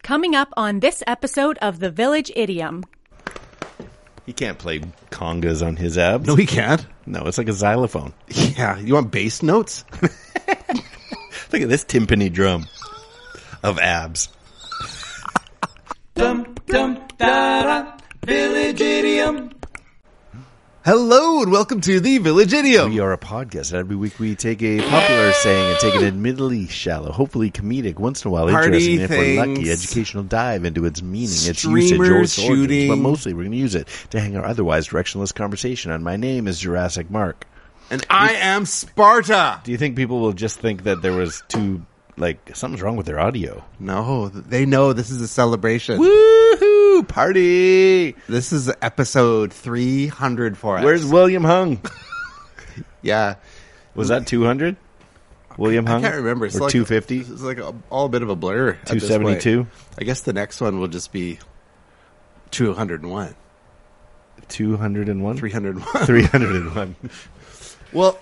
Coming up on this episode of The Village Idiom. He can't play congas on his abs. No, he can't. No, it's like a xylophone. Yeah, you want bass notes? Look at this timpani drum of abs. Dum dum da da, Village Idiom. Hello and welcome to the Village Idiom. We are a podcast. Every week we take a popular saying and take an admittedly shallow, hopefully comedic, once in a while Party interesting, if we're lucky, things. educational dive into its meaning, its Streamers usage, or its shooting. origins. But mostly we're going to use it to hang our otherwise directionless conversation on. My name is Jurassic Mark. And I am Sparta. Do you think people will just think that there was two, like, something's wrong with their audio? No, they know this is a celebration. Woohoo! Party! This is episode 300 for us. Where's William Hung? Yeah. Was that 200? William Hung? I can't remember. Or 250? It's like all a bit of a blur. at this 272? point. I guess the next one will just be 201. 201? 301. 301. Well,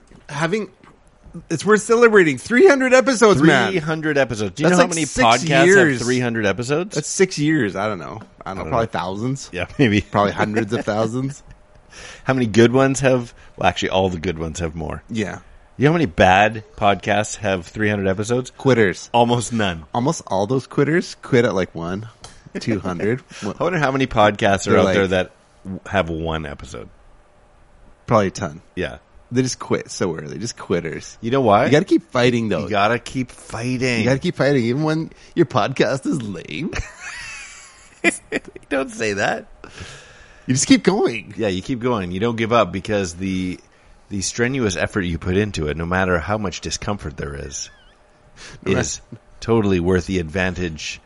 we're celebrating 300 episodes, man. 300 episodes. Do you That's know how like many 6 podcasts years. have 300 episodes? That's 6 years. I don't know. Probably thousands. Yeah, maybe. Probably hundreds of thousands. How many good ones have... Well, actually, all the good ones have more. Yeah. You know how many bad podcasts have 300 episodes? Quitters. Almost none. Almost all those quitters quit at like 200. I wonder how many podcasts are They're out like- there that have one episode. Probably a ton. Yeah. They just quit so early. Just quitters. You know why? You got to keep fighting, though. You gotta keep fighting. You got to keep fighting, even when your podcast is lame. Don't say that. You just keep going. Yeah, you keep going. You don't give up because the strenuous effort you put into it, no matter how much discomfort there is totally worth the advantage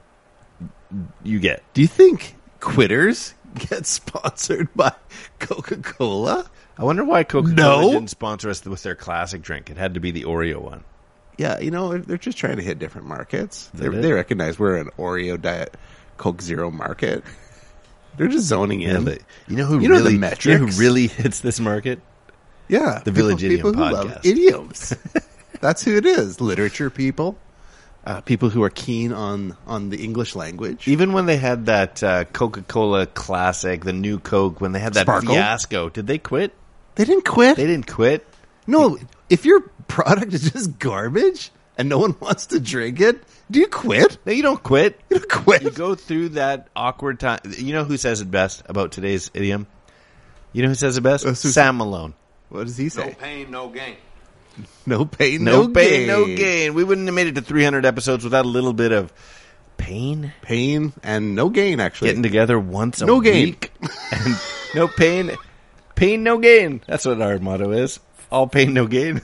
you get. Do you think quitters get sponsored by Coca-Cola? I wonder why Coca-Cola No. didn't sponsor us with their classic drink. It had to be the Oreo one. Yeah, they're just trying to hit different markets. Is that it? They recognize we're an Oreo Diet Coke Zero market. They're just zoning in. Yeah, you know who You know the really metrics? you know who really hits this market? Yeah, The Village people Idiom who love podcast. idioms. That's who it is. Literature people, people who are keen on the English language. Even when they had that Coca-Cola classic, the new Coke, when they had that Sparkle? fiasco, did they quit? They didn't quit. They didn't quit. No, if your product is just garbage and no one wants to drink it, do you quit? No, you don't quit. You don't quit. You go through that awkward time. You know who says it best about today's idiom? You know who says it best? Susan. Sam Malone. What does he No say? pain, no gain. No pain, No no pain, gain. no gain. We wouldn't have made it to 300 episodes without a little bit of pain. Pain and no gain, actually. Getting together once a No gain. week. And no pain. Pain, no gain. That's what our motto is. All pain, no gain.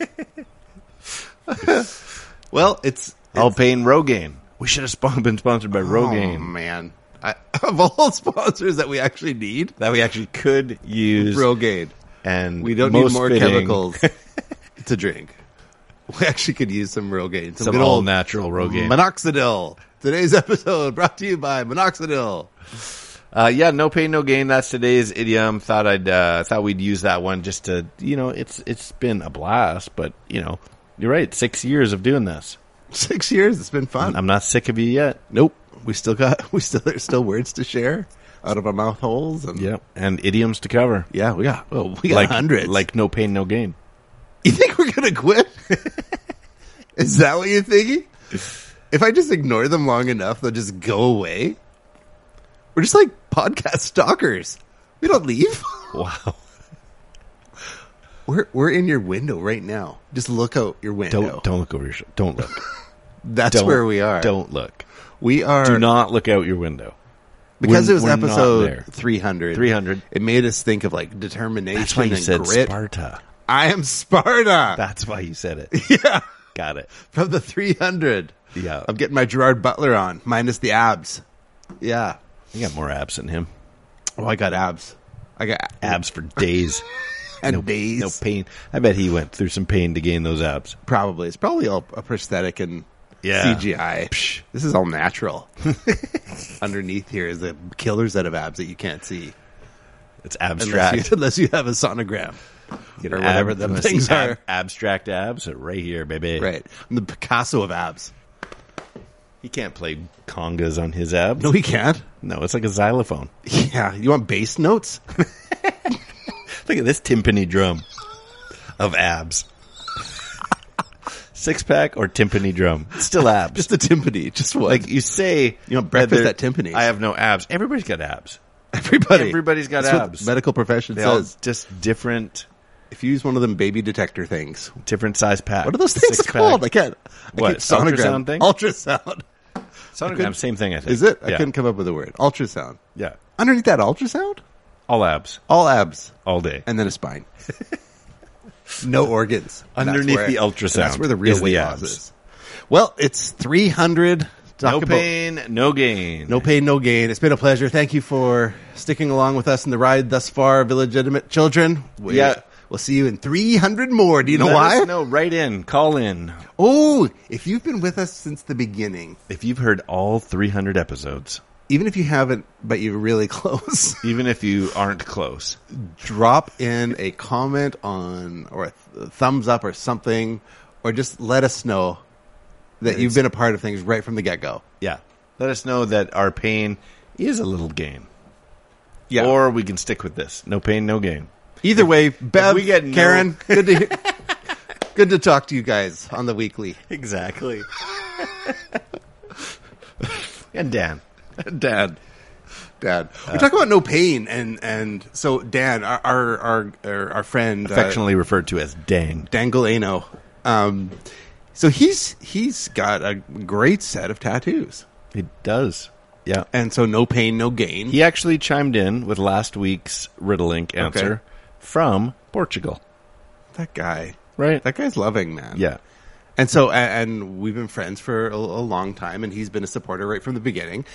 Well, it's All pain, Rogaine. We should have been sponsored by Oh, Rogaine. man. Of all sponsors that we actually need, That we actually could use. Rogaine. And We don't need most more fitting, chemicals to drink. We actually could use some Rogaine. Some good all old natural Rogaine. Minoxidil. Today's episode brought to you by Minoxidil. Yeah, no pain, no gain. That's today's idiom. Thought we'd use that one just to, it's been a blast, but you're right. 6 years of doing this. 6 years. It's been fun. I'm not sick of you yet. Nope. There's still words to share out of our mouth holes. And Yep. And idioms to cover. yeah, we got hundreds. Like no pain, no gain. You think we're going to quit? Is that what you're thinking? If I just ignore them long enough, they'll just go away. We're just like podcast stalkers. We don't leave. Wow. We're in your window right now. Just look out your window. Don't look over your shoulder. Don't look. That's Don't- where we are. Don't look. We are. Do not look out your window. Because it was We're not episode there. 300. 300. It made us think of like determination That's why you and said grit. Sparta. I am Sparta. That's why you said it. Yeah. Got it. From the 300. Yeah. I'm getting my Gerard Butler on, minus the abs. Yeah. You got more abs than him. Oh, I got abs. I got Abs for days. and days. No pain. I bet he went through some pain to gain those abs. Probably. It's probably all a prosthetic and Yeah. CGI. Psh. This is all natural. Underneath here is a killer set of abs that you can't see. It's abstract. Unless you have a sonogram. Get or an whatever ab- them wanna see things are. Abstract abs are right here, baby. Right. I'm the Picasso of abs. He can't play congas on his abs. No, he can't. No, it's like a xylophone. Yeah, you want bass notes? Look at this timpani drum of abs. Six-pack or timpani drum? It's still abs. Just a timpani. Just what? Like you say, You want breakfast that at Timpani. I have no abs. Everybody's got abs. Everybody's got That's what abs. the medical profession They all says. just different If you use one of them baby detector things, size pack. what are those things Six-pack. called? I can't. What, ultrasound thing? Ultrasound. Sonogram, same thing, I think. Is it? I Yeah. couldn't come up with a word. Ultrasound. Yeah. Underneath that ultrasound, All abs. all abs, All day. and then a spine. No organs. And that's Underneath where- the ultrasound That's where the real is the weight abs. loss is. Well, it's 300. Talk No about- pain, no gain. No pain, no gain. It's been a pleasure. Thank you for sticking along with us in the ride thus far, Villegitimate children. We'll see you in 300 more. Do you know Let why? us know. Write in. Call in. Oh, if you've been with us since the beginning, If you've heard all 300 episodes, even if you haven't, but you're really close, even if you aren't close, drop in a comment on or a thumbs up or something, or just let us know that you've been a part of things right from the get-go. yeah, let us know that our pain is a little gain. Yeah. Or we can stick with this. No pain, no gain. Either way, Bev, we get no- Karen, good to talk to you guys on the weekly. Exactly. And Dan. Dad. We talk about no pain, and so Dan, our friend, Affectionately referred to as Dang. Dangle Ano, so he's got a great set of tattoos, It does. Yeah. and so no pain, no gain. He actually chimed in with last week's Riddlink answer from Portugal. That guy, Right. that guy's loving, man. Yeah. And so, and we've been friends for a long time, and he's been a supporter right from the beginning.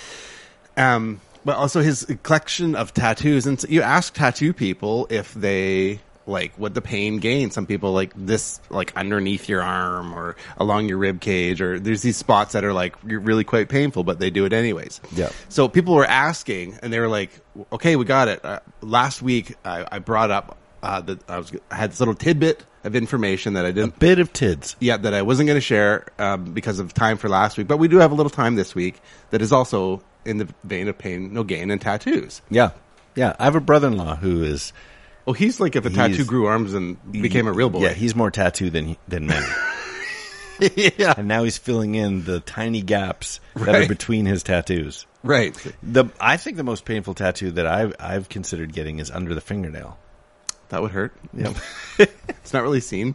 But also his collection of tattoos, and so you ask tattoo people if they like what the pain gain. Some people like this, like underneath your arm or along your rib cage, or there's these spots that are like really quite painful, but they do it anyways. Yeah. So people were asking, and they were like, "Okay, we got it." Last week, I brought up that I had this little tidbit of information that I didn't. Bit of tids. Yeah, that I wasn't going to share because of time for last week, but we do have a little time this week that is also in the vein of pain, no gain, and tattoos. Yeah. Yeah. I have a brother-in-law who is... Oh, he's like if a tattoo grew arms and became a real boy. Yeah, he's more tattooed than men. Yeah, And now he's filling in the tiny gaps that Right. are between his tattoos. right. I think the most painful tattoo that I've considered getting is under the fingernail. That would hurt. Yep. It's not really seen.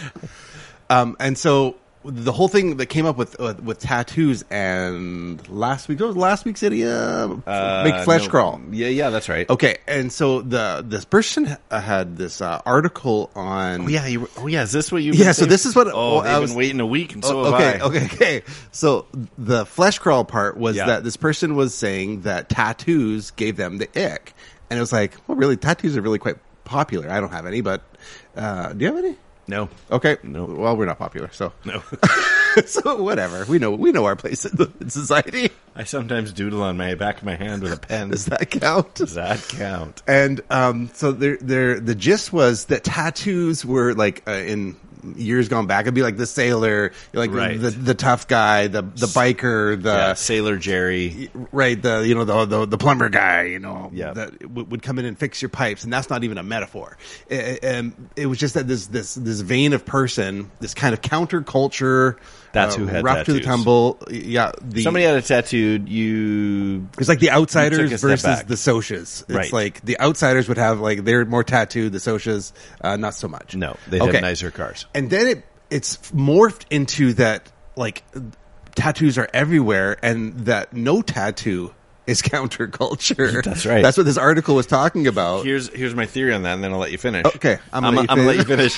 And so the whole thing that came up with tattoos, and last week's idiom, make flesh No. crawl. Yeah, that's right. Okay, and so this person had this article on. Oh yeah, is this what you? Yeah, so this is what- Oh, well, they've I been was- waiting a week, and so have okay, I. okay. So the flesh crawl part was Yeah. that this person was saying that tattoos gave them the ick, and it was like, well, really, tattoos are really quite popular. I don't have any, but do you have any? No, Okay, No. Well, we're not popular, so no. so whatever. We know our place in society. I sometimes doodle on my back of my hand with a pen. Does that count? Does that count? And so the gist was that tattoos were like in years gone back. It'd be like the sailor, like Right. the tough guy, the biker, the Sailor Jerry. right, the plumber guy, Yeah. that would come in and fix your pipes, and that's not even a metaphor. It was just that this vein of person, this kind of counterculture. That's who had rough to the tattoos. tumble. Yeah, Somebody had a tattooed. it's like the You outsiders took a step versus back. the socias. It's Right. like the outsiders would have like they're more tattooed, the socias not so much. No, they Okay. had nicer cars. And then it's morphed into that like tattoos are everywhere, and that no tattoo is counterculture. That's right. That's what this article was talking about. Here's my theory on that, and then I'll let you finish. Okay, I'm gonna let you finish.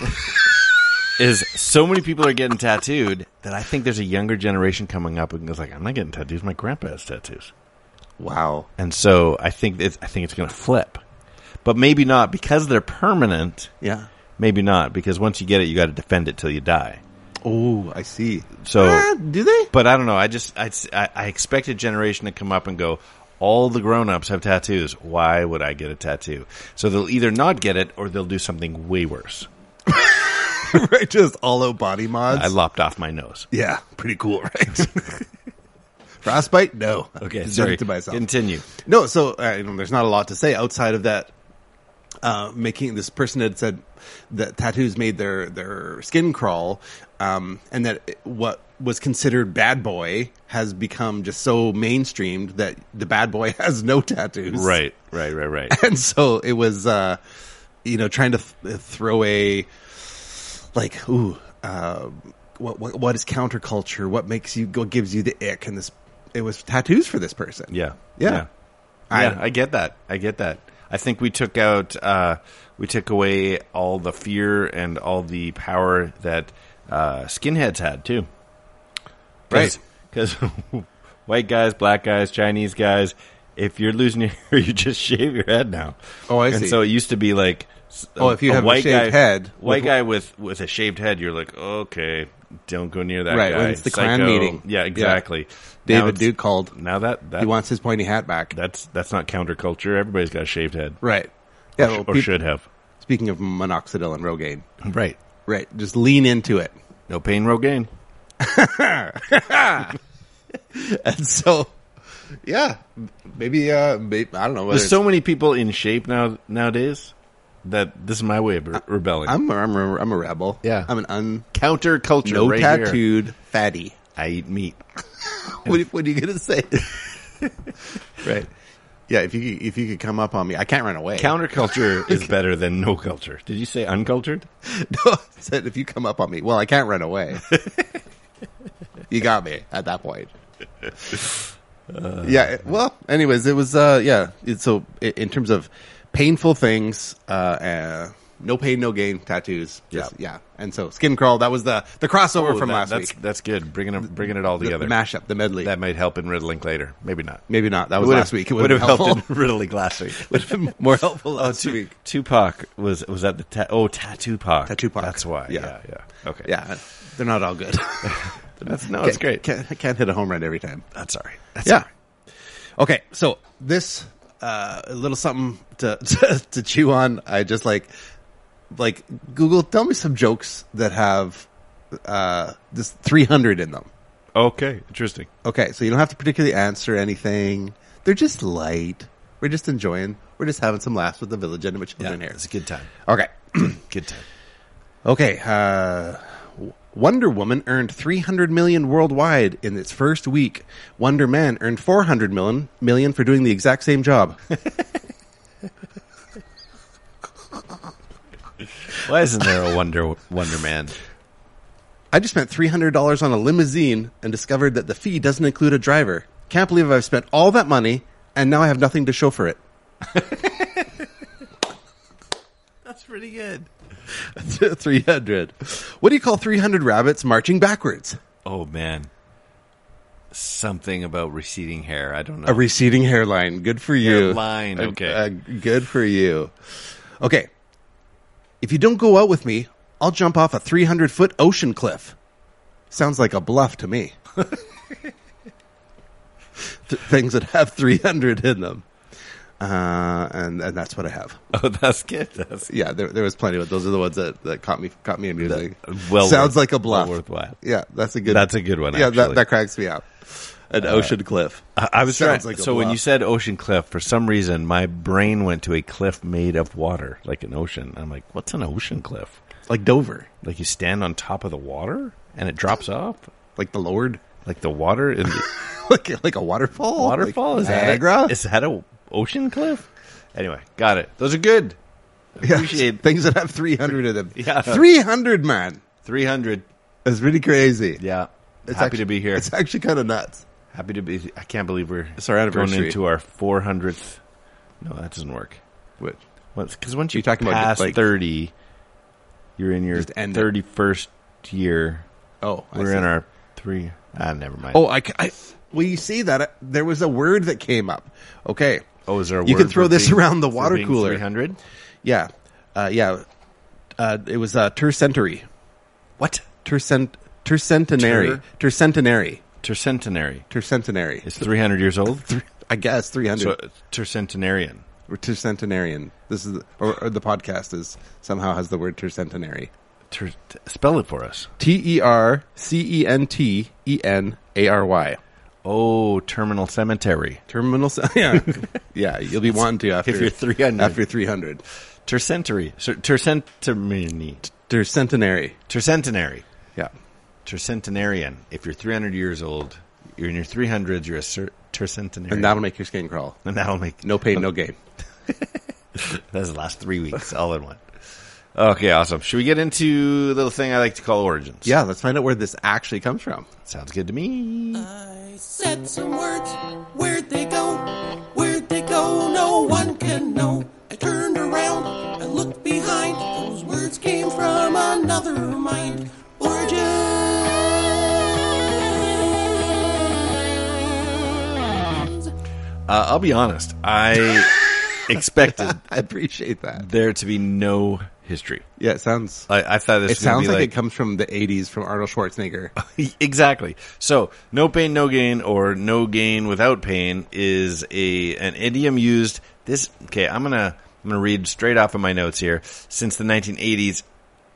Is so many people are getting tattooed that I think there's a younger generation coming up and goes like, I'm not getting tattoos. My grandpa has tattoos, Wow. and so I think it's going to flip, but maybe not because they're permanent. Yeah. Maybe not because once you get it, you got to defend it till you die. Oh, I see. So, do they? but I don't know. I expect a generation to come up and go, all the grown-ups have tattoos. Why would I get a tattoo? So they'll either not get it or they'll do something way worse. Right, just all out body mods. I lopped off my nose. Yeah, pretty cool, right? Frostbite? No. Okay, Just sorry. did it to myself. Continue. No, so there's not a lot to say outside of that. Making this person had said that tattoos made their skin crawl, and that what was considered bad boy has become just so mainstreamed that the bad boy has no tattoos. Right. And so it was, trying to throw a like, what is counterculture? What gives you the ick? And it was tattoos for this person. Yeah. Yeah. I get that. I think we took away all the fear and all the power that skinheads had too. Right. Because white guys, black guys, Chinese guys, if you're losing your hair, you just shave your head now. Oh, I and see. so it used to be like, if you have a shaved head, white guy with a shaved head, you're like, okay, don't go near that right, guy. when it's the Psycho. Klan meeting. Yeah, exactly. Yeah. Now David it's- Duke called. Now that He wants his pointy hat back. that's not counterculture. Everybody's got a shaved head, Right. Yeah. Well, or should have. Speaking of minoxidil and Rogaine. Right. Right. Just lean into it. No pain, no gain. And so, yeah, maybe I don't know. Whether There's so many people in shape nowadays that this is my way of rebelling. I'm a rebel. Yeah. I'm an Counterculture. no right here. tattooed fatty. I eat meat. What are you gonna say? Right. Yeah. If you could come up on me, I can't run away. Counterculture is better than no culture. Did you say uncultured? No, I said if you come up on me, well, I can't run away. You got me at that point. Yeah. Well, anyways, it was so in terms of painful things, no pain, no gain tattoos. Yeah. And so skin crawl. That was the crossover from last week. That's good. Bringing it all together. The mashup, the medley. That might help in riddling later. Maybe not. Maybe not. That was Would've- last week. It would have helped helpful. in riddling last week. Would have been more helpful last week. Tupac was that the Tattoo Pac. Tattoo-Pac. That's why. Yeah. Yeah. Okay. Yeah, they're not all good. It's great. Can't hit a home run every time. That's all right. That's Yeah. all right. Okay, so this a little something to chew on. I just like Google. Tell me some jokes that have this 300 in them. Okay. Interesting. Okay, so you don't have to particularly answer anything. They're just light. We're just enjoying. We're just having some laughs with the village and with children here. It's a good time. Okay. Good time. Okay, Wonder Woman earned 300 million worldwide in its first week. Wonder Man earned 400 million for doing the exact same job. Why isn't there a Wonder Man? I just spent $300 on a limousine and discovered that the fee doesn't include a driver. Can't believe I've spent all that money and now I have nothing to show for it. That's pretty good. 300. What do you call 300 rabbits marching backwards? Oh man, something about receding hair. I don't know. A receding hairline. Good for you. Hairline, okay. Good for you. Okay. If you don't go out with me, I'll jump off a 300-foot ocean cliff. Sounds like a bluff to me. Things that have 300 in them. And that's what I have. Oh, that's good. Yeah, there was plenty of it. Those are the ones that caught me immediately. Well Sounds worth- like a bluff. well worthwhile. Yeah, that's a good one. Yeah, Actually. that cracks me up. An ocean cliff. I was Sounds trying. like a So when bluff. you said ocean cliff, for some reason my brain went to a cliff made of water, like an ocean. I'm like, what's an ocean cliff? Like Dover. Like you stand on top of the water and it drops off, Like the Lord. like the water in the like a waterfall. waterfall. Like Is that Niagara? is that a ocean cliff? Anyway, got it. Those are good. Yeah, Appreciate things that have 300 of them. Yeah. 300, man. 300. That's really crazy. Yeah, It's happy actually, to be here. It's actually kind of nuts. Happy to be. I can't believe we're our anniversary. going into our 400th. No, that doesn't work. Which Because once you You're talking about pass like- 30, you're in your Just end it. 31st year. oh, I We're see. in our 3. Never mind. Oh, well, you see that there was a word that came up. Okay, is there a you word can throw for this being- around the for water being cooler. 300? Yeah, it was tercentenary. What? Tercentenary. Tercentenary. Tercentenary. It's 300 years old? I guess 300. So, tercentenarian. Or tercentenarian. This is or the podcast is somehow has the word tercentenary. Spell it for us. Tercentenary. Oh, terminal cemetery. Yeah. Yeah, you'll be wanting to after If you're 300. After 300. Tercentenary. Tercentenary. Tercentenary. Yeah. Tercentenarian. If you're 300 years old, you're in your 300s, you're a tercentenarian. And that'll make your skin crawl. And that'll make... No pain, no gain. That's the last 3 weeks, all in one. Okay, awesome. Should we get into the thing I like to call origins? Yeah, let's find out where this actually comes from. Sounds good to me. I said some words. Where'd they go? Where'd they go? No one can know. I turned around. I looked behind. Those words came from another mind. Origins. I'll be honest. I expected I appreciate that. there to be no history. Yeah, it sounds... I thought this It was going sounds to be like it comes from the 80s from Arnold Schwarzenegger. Exactly. So, no pain, no gain, or no gain without pain is an idiom used. I'm gonna read straight off of my notes here. Since the 1980s,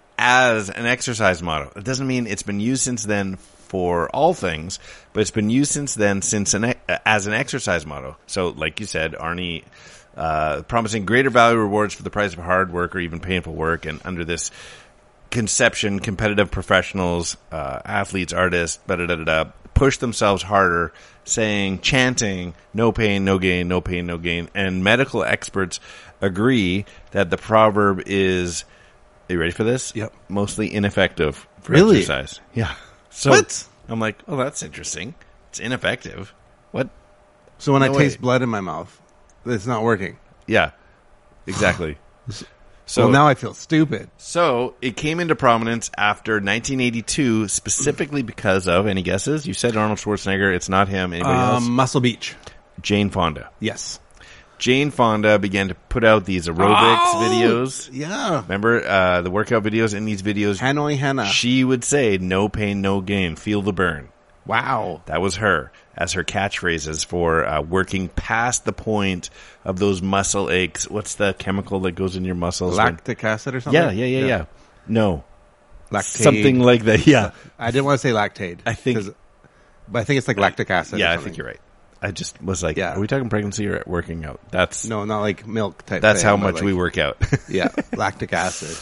as an exercise motto. It doesn't mean it's been used since then for all things, but it's been used since then as an exercise motto. So, like you said, Arnie. Promising greater value rewards for the price of hard work or even painful work. And under this conception, competitive professionals, athletes, artists, push themselves harder, chanting, no pain, no gain, no pain, no gain. And medical experts agree that the proverb is, are you ready for this? Yep. Mostly ineffective for Really? exercise. Yeah. So What? I'm like, oh, that's interesting. It's ineffective. What? So when No I taste way. blood in my mouth, it's not working. Yeah, exactly. So Well, now I feel stupid. So it came into prominence after 1982, specifically because of, any guesses? You said Arnold Schwarzenegger. It's not him. Anybody else? Muscle Beach. Jane Fonda. Yes. Jane Fonda began to put out these aerobics videos. Yeah. Remember the workout videos? In these videos, Hanoi Hannah. she would say, no pain, no gain. Feel the burn. Wow. That was her as her catchphrases for working past the point of those muscle aches. What's the chemical that goes in your muscles? Lactic acid or something? Yeah. No. Lactate. Something like that, yeah. I didn't want to say lactate. I think- 'cause- But I think it's like lactic acid. Yeah, or I something. think you're right. I just was like, Yeah. are we talking pregnancy or working out? No, not like milk type That's thing, how but much like- we work out. Yeah, lactic acid.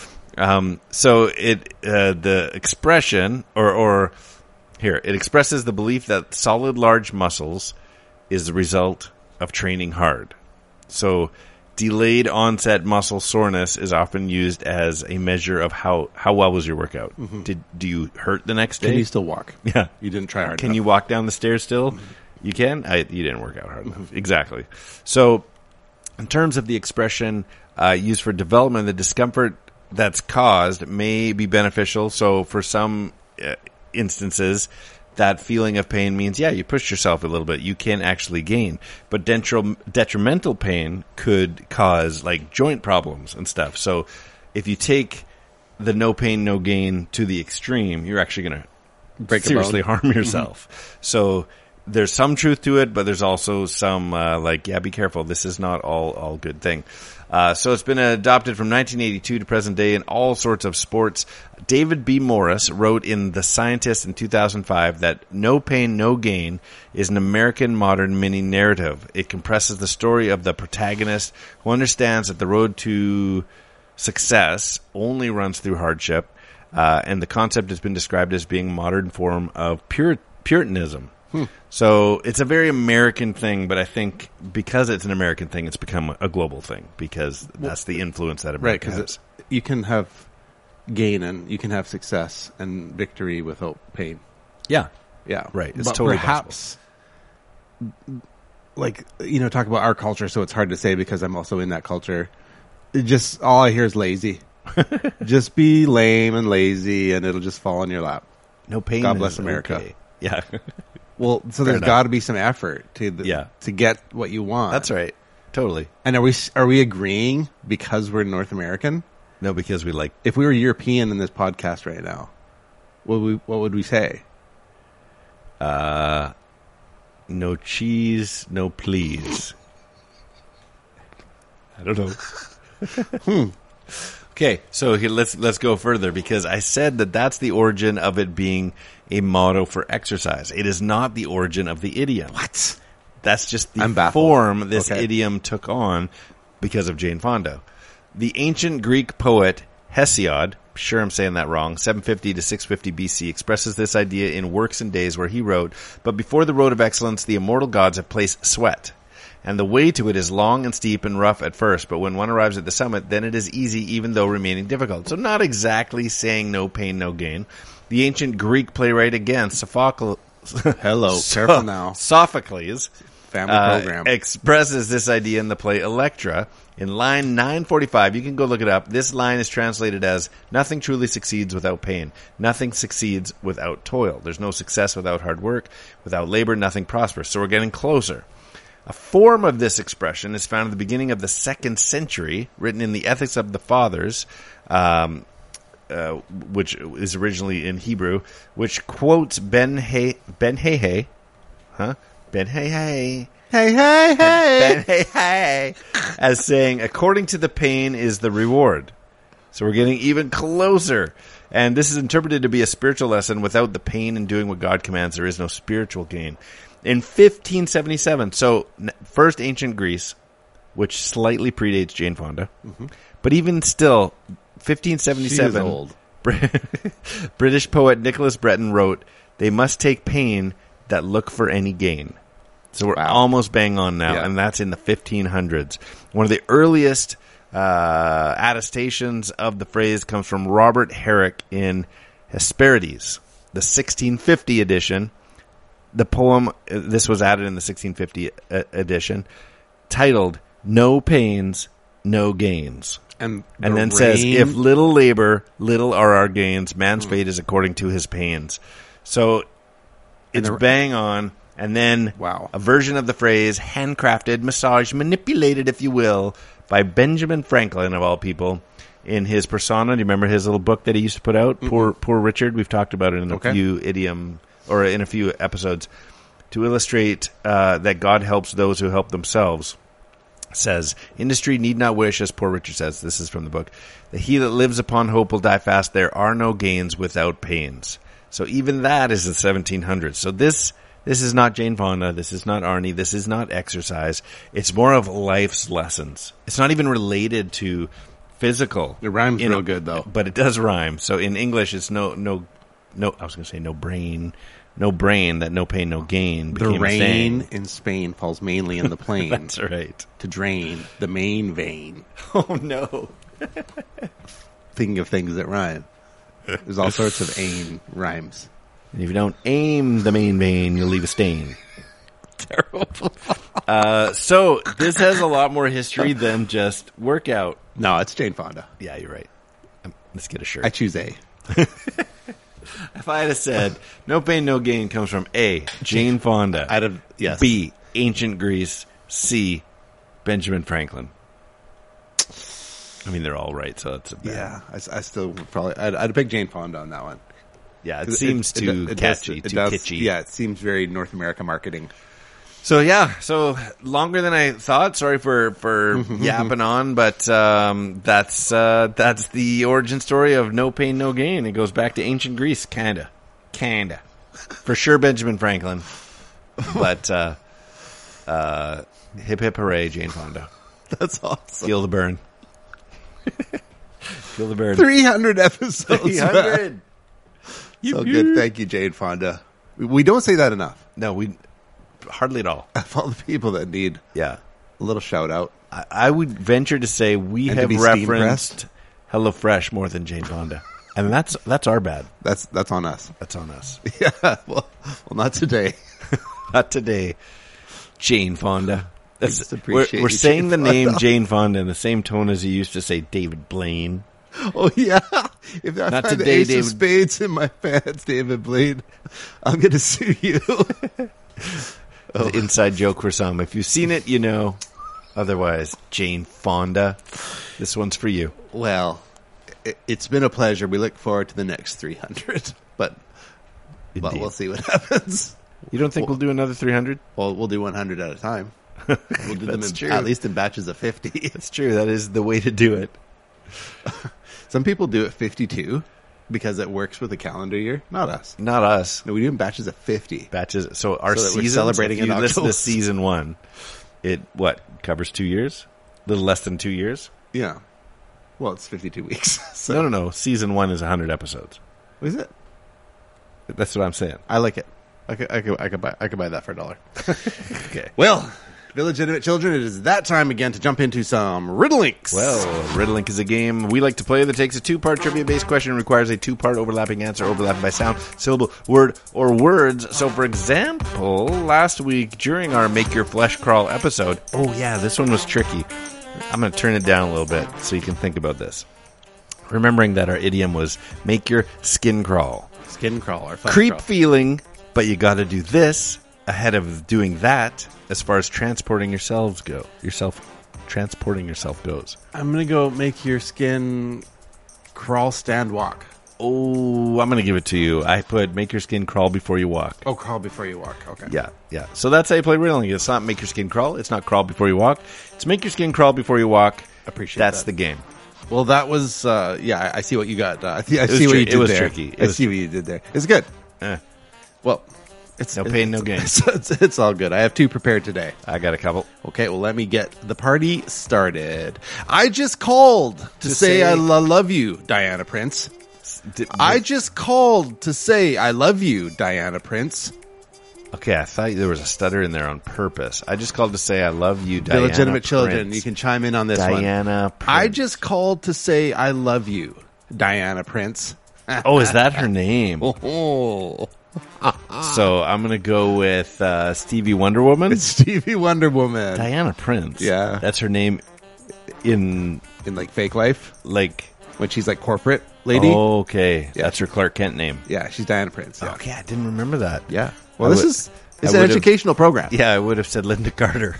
So the expression, or here, it expresses the belief that solid, large muscles is the result of training hard. So delayed onset muscle soreness is often used as a measure of how well was your workout. Do you hurt the next day? Can you still walk? Yeah. You didn't try hard Can enough. you walk down the stairs still? You can? You didn't work out hard enough. Exactly. So, in terms of the expression used for development, the discomfort that's caused may be beneficial. So, for some instances, that feeling of pain means, yeah, you pushed yourself a little bit. You can actually gain. But detrimental pain could cause, like, joint problems and stuff. So, if you take the no pain, no gain to the extreme, you're actually going to Break a seriously bone. harm yourself. So there's some truth to it, but there's also some be careful. This is not all good thing. So it's been adopted from 1982 to present day in all sorts of sports. David B. Morris wrote in The Scientist in 2005 that no pain, no gain is an American modern mini narrative. It compresses the story of the protagonist who understands that the road to success only runs through hardship. And the concept has been described as being a modern form of Puritanism. So it's a very American thing, but I think because it's an American thing, it's become a global thing because that's the influence that Right, America because has. you can have gain and you can have success and victory without pain. Yeah, Yeah. right. It's But totally perhaps, talk about our culture, so it's hard to say because I'm also in that culture. All I hear is lazy. Just be lame and lazy and it'll just fall in your lap. no pain. God is bless America. okay. Yeah, Well, so there's enough. got to be some effort to get what you want. that's right. Totally. And are we agreeing because we're North American? No, because we like If we were European in this podcast right now, what would we say? no cheese, no please. I don't know. Okay, so here, let's go further, because I said that that's the origin of it being a motto for exercise. It is not the origin of the idiom. What? That's just I'm the baffled. form this Okay. idiom took on because of Jane Fonda. The ancient Greek poet Hesiod, sure I'm saying that wrong, 750 to 650 BC, expresses this idea in Works and Days, where he wrote, "But before the road of excellence, the immortal gods have placed sweat. And the way to it is long and steep and rough at first, but when one arrives at the summit, then it is easy, even though remaining difficult." So not exactly saying no pain, no gain. The ancient Greek playwright, again, Sophocles, Hello, careful now. Sophocles, Family program. expresses this idea in the play Electra. In line 945, you can go look it up. This line is translated as, "Nothing truly succeeds without pain. Nothing succeeds without toil. There's no success without hard work. Without labor, nothing prospers." So we're getting closer. A form of this expression is found at the beginning of the 2nd century, written in the Ethics of the Fathers, which is originally in Hebrew, which quotes Ben Hey, hey, as saying, "According to the pain is the reward." So we're getting even closer. And this is interpreted to be a spiritual lesson. Without the pain in doing what God commands, there is no spiritual gain. In 1577, so first ancient Greece, which slightly predates Jane Fonda, but even still, 1577, She is old. British poet Nicholas Breton wrote, "They must take pain that look for any gain." So we're almost bang on now, and that's in the 1500s. One of the earliest attestations of the phrase comes from Robert Herrick in Hesperides, the 1650 edition. The poem, this was added in the 1650 edition, titled "No Pains, No Gains." And then says, "If little labor, little are our gains. Man's fate is according to his pains." So it's bang on. And then a version of the phrase, handcrafted, massaged, manipulated, if you will, by Benjamin Franklin, of all people, in his Persona. Do you remember his little book that he used to put out? Poor Richard. We've talked about it in a few idiom, or in a few episodes, to illustrate that God helps those who help themselves. Says, "Industry need not wish," as Poor Richard says, this is from the book, "that he that lives upon hope will die fast. There are no gains without pains." So even that is the 1700s. So this is not Jane Fonda. This is not Arnie. This is not exercise. It's more of life's lessons. It's not even related to physical. It rhymes real good, though. But it does rhyme. So in English, it's no. I was going to say no brain that no pain, no gain. The rain in Spain falls mainly in the plain. That's right. To drain the main vein. Oh no. Thinking of things that rhyme. There's all sorts of aim rhymes. And if you don't aim the main vein, you'll leave a stain. Terrible. So this has a lot more history than just workout. No, it's Jane Fonda. Yeah, you're right. Let's get a shirt. I choose A. If I had said no pain, no gain comes from A, Jane Fonda. Yes. B, ancient Greece. C, Benjamin Franklin. I mean, they're all right, so it's a bad. Yeah, I still would probably. I'd pick Jane Fonda on that one. Yeah, it seems too catchy, too kitschy. Yeah, it seems very North America marketing. So longer than I thought. Sorry for yapping on, but that's the origin story of No Pain, No Gain. It goes back to ancient Greece, kinda, for sure. Benjamin Franklin, but hip hip hooray, Jane Fonda. That's awesome. Feel the burn. Feel the burn. 300 episodes. 300. So good. Thank you, Jane Fonda. We don't say that enough. No, we hardly at all. Of all the people that need a little shout out. I would venture to say we And to have be referenced HelloFresh more than Jane Fonda. And that's our bad. That's on us. That's on us. Yeah. Well, not today. Not today. Jane Fonda. Just appreciate We're you, saying Jane the name Fonda. Jane Fonda in the same tone as you used to say David Blaine. Oh, yeah. If I Not find today, the ace of David. spades in my pants, David Blaine, I'm going to sue you. The inside joke for some. If you've seen it, you know. Otherwise, Jane Fonda. This one's for you. Well, it's been a pleasure. We look forward to the next 300. But Indeed. we'll see what happens. You don't think we'll do another 300? Well, we'll do 100 at a time. We'll do them That's true. at least in batches of 50. That's true. That is the way to do it. Some people do it 52 because it works with the calendar year. Not us. Not us. No, we do in batches of 50. Batches. So our So that we're season, celebrating if you in listen to October. season 1, it covers 2 years? A little less than 2 years? Yeah. Well, it's 52 weeks. So, No. Season 1 is 100 episodes. what is it? That's what I'm saying. I like it. I could buy that for $1. Okay. Well, illegitimate children, it is that time again to jump into some Riddlinks. Well, Riddlink is a game we like to play that takes a 2-part trivia-based question and requires a 2-part overlapping answer, overlapping by sound, syllable, word, or words. So, for example, last week during our Make Your Flesh Crawl episode, oh yeah, this one was tricky. I'm going to turn it down a little bit so you can think about this. Remembering that our idiom was make your skin crawl. Skin crawl or flesh Creep crawl. feeling, but you got to do this ahead of doing that as far as transporting yourself transporting yourself goes. I'm going to go make your skin crawl, stand, walk. Oh, I'm going to give it to you. I put make your skin crawl before you walk. Oh, crawl before you walk. Okay. Yeah. So that's how you play Riddling. It's not make your skin crawl. It's not crawl before you walk. It's make your skin crawl before you walk. Appreciate That's that. the game. Well, that was, I see what you got. I see what was you tri- did it was there. tricky. It I was see what you did there. It's good. Eh, Well, it's no pain, no gain. It's all good. I have 2 prepared today. I got a couple. Okay, well, let me get the party started. I just called to say say- I love you, Diana Prince. I just called to say I love you, Diana Prince. Okay, I thought there was a stutter in there on purpose. I just called to say I love you, The Diana legitimate children, Prince. you can chime in on this one. Diana Prince. I just called to say I love you, Diana Prince. Oh, is that her name? Oh, So I'm going to go with Stevie Wonder Woman. it's Stevie Wonder Woman. Diana Prince. Yeah. That's her name in, In like fake life, like... when she's like corporate lady. Okay. Yeah. That's her Clark Kent name. Yeah, she's Diana Prince. Yeah. Okay, I didn't remember that. Yeah. Well, I this would- is I it's an would've- educational program. Yeah, I would have said Linda Carter.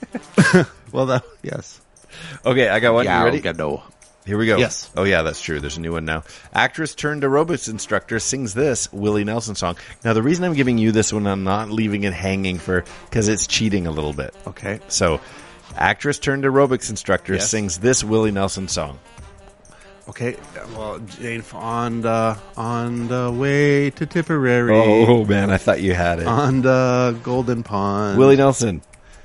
Well, yes. Okay, I got one. Yeah, You ready? no. Here we go. Yes. Oh, yeah, that's true. There's a new one now. Actress turned aerobics instructor sings this Willie Nelson song. Now, the reason I'm giving you this one, I'm not leaving it hanging because it's cheating a little bit. Okay. So, actress turned aerobics instructor Yes. sings this Willie Nelson song. Okay. Well, Jane Fonda on the way to Tipperary. Oh, man, I thought you had it. On the Golden Pond. Willie Nelson.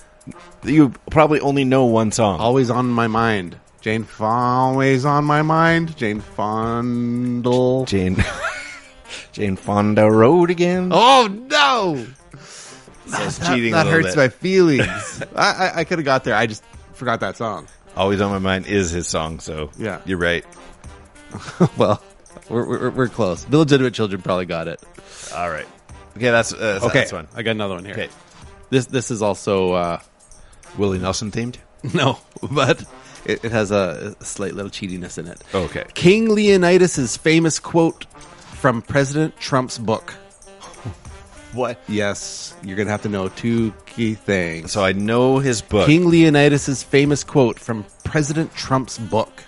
You probably only know one song. Always on my mind. Jane always on my mind. Jane Fondle. Jane Fonda Road again. Oh no! That's cheating That a little hurts bit. my feelings. I could have got there. I just forgot that song. Always on My Mind is his song, so Yeah. you're right. Well, we're close. The legitimate children probably got it. All right. Okay, that's Okay, that's one. I got another one here. Okay. This is also Willie Nelson themed? no, but it has a slight little cheatiness in it. Okay. King Leonidas' famous quote from President Trump's book. What? Yes, you're gonna have to know 2 key things. So I know his book. King Leonidas' famous quote from President Trump's book.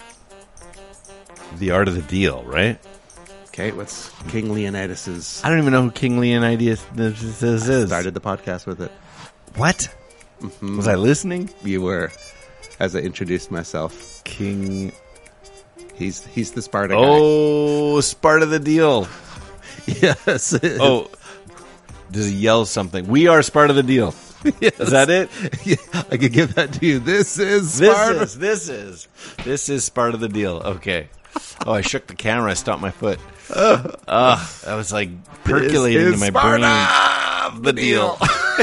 The Art of the Deal, right? Okay, what's King Leonidas's? I don't even know who King Leonidas is. Started the podcast with it. What? Was I listening? You were, as I introduced myself. King. He's the Sparta Oh, Sparta the Deal. guy. Yes. Oh, does he yell something? We are Sparta the Deal. Yes. Is that it? Yeah, I could give that to you. This is Sparta. This is Sparta the Deal. Okay. Oh, I shook the camera. I stomped my foot. I was like percolating This in my is brain. Sparta The deal.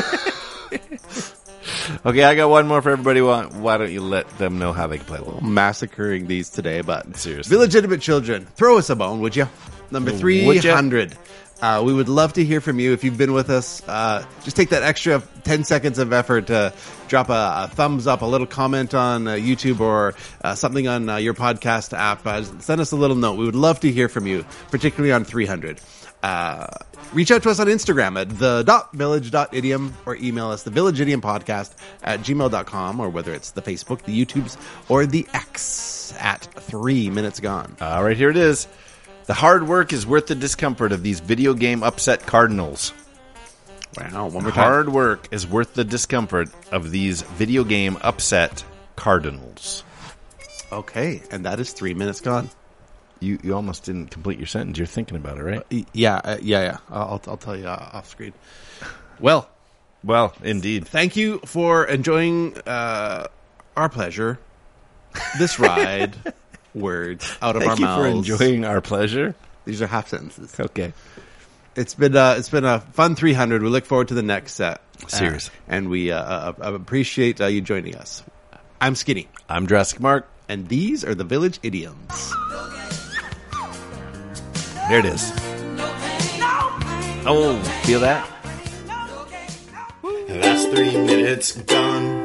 Okay, I got one more for everybody. Why don't you let them know how they can play along? Massacring these today, but Seriously. illegitimate children, throw us a bone, would you? Number Would 300. We would love to hear from you if you've been with us. Just take that extra 10 seconds of effort to drop a thumbs up, a little comment on YouTube or something on your podcast app. Send us a little note. We would love to hear from you, particularly on 300. Reach out to us on Instagram at the.village.idiom or email us thevillageidiom@gmail.com, or whether it's the Facebook, the YouTubes, or the X at 3 Minutes Gone. All right, here it is. The hard work is worth the discomfort of these video game upset Cardinals. Wow, one more time. Hard work is worth the discomfort of these video game upset Cardinals. Okay, and that is 3 Minutes Gone. You almost didn't complete your sentence. You're thinking about it, right? Yeah. I'll tell you off screen. Well, Indeed. thank you for enjoying our pleasure. This ride, words out of our Thank you for mouths. enjoying our pleasure. These are half sentences. Okay. It's been a fun 300. We look forward to the next set. Seriously. And we appreciate you joining us. I'm Skinny, I'm Jurassic Mark. and these are the Village Idioms. There it is. Oh, feel that? Last 3 minutes gone.